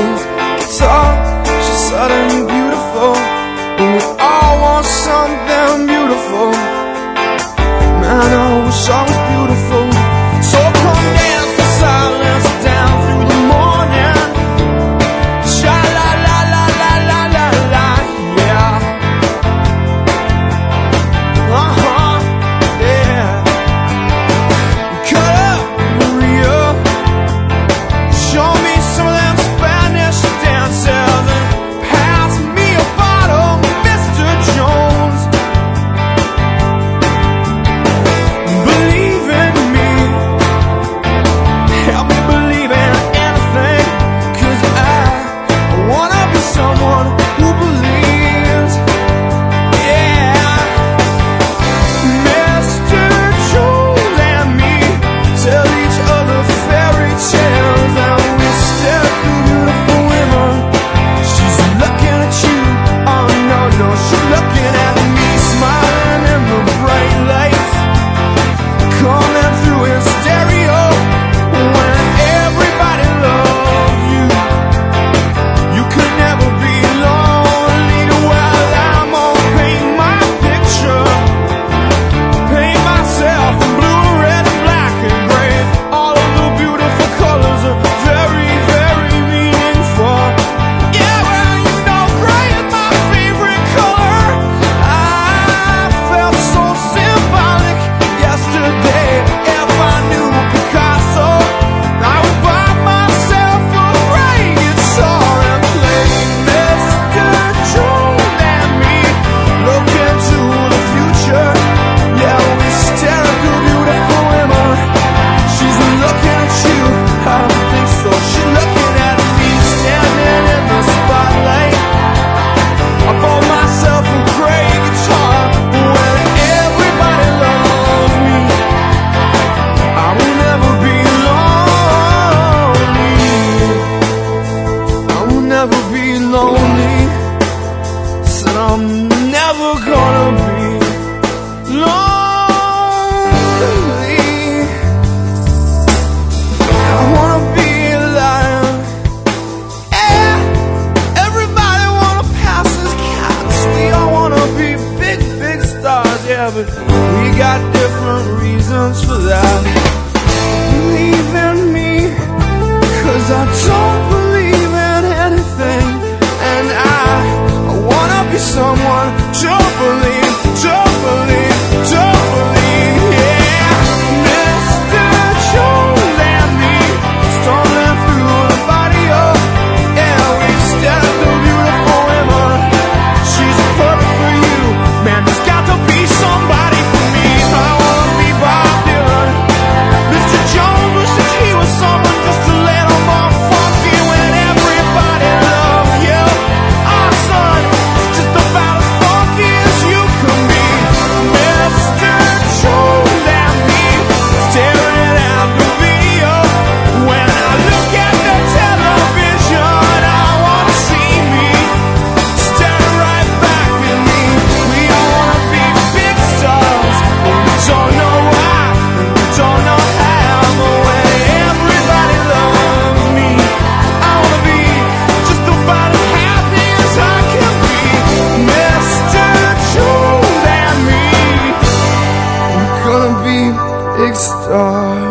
plays guitar. She's suddenly beautiful, and we all want something beautiful. Man, I wish I was beautiful. So come dance in silence down through the morning. Sha la la la la la la la, yeah. Yeah. Cut up, Maria. Show me some of them Spanish dances and pass me a bottle, Mr. Jones. Believe in me, help me believe in anything, 'cause I wanna be someone who believes. Yeah. Mr. Jones and me tell each other fairy tales, and we stare at the beautiful women. She's looking at you, oh no, no, she's looking at me, smiling in the bright lights coming through in stereo. When everybody loves you, you could never be lonely. Well, I'm gonna paint my picture, paint myself in blue, red, and black, and gray. All of the beautiful colors are very, very meaningful. Yeah, well, you know gray is my favorite color. I felt so symbolic yesterday. If I knew Picasso, I would buy myself a gray guitar and play Mr. Jones and me. Look into the future. Yeah, we stare at the beautiful women. She's looking at you, I don't think so. She's looking at me, standing in the spotlight. I bought myself a gray guitar. When everybody loves me, I will never be lonely. I will never be lonely. Said I'm never gonna be lonely. I wanna be alive. Yeah, everybody wanna pass as cats. We all wanna be big, big stars. Yeah, but we got different reasons for that. Believe in me, 'cause I don't believe in anything, and I wanna be someone to believe, to believe, to believe. Yeah, Mr. Jones and me, stumbling through the barrio. Yeah, we stare at the beautiful women. She's perfect for you, man. There's got to be somebody for me. I wanna be Bob Dylan. Mr. Jones wishes he was someone just a little more funky. When everybody loves you, our son is just about as funky as you can be. Mr. Jones and me, staring at the video. When I look at the television, I wanna see me staring right back at me. We all wanna be big stars, but we don't know why, and we don't know how. But when everybody loves me, I wanna be just about as happy as I can be. Mr. Jones and me, we're gonna be big stars.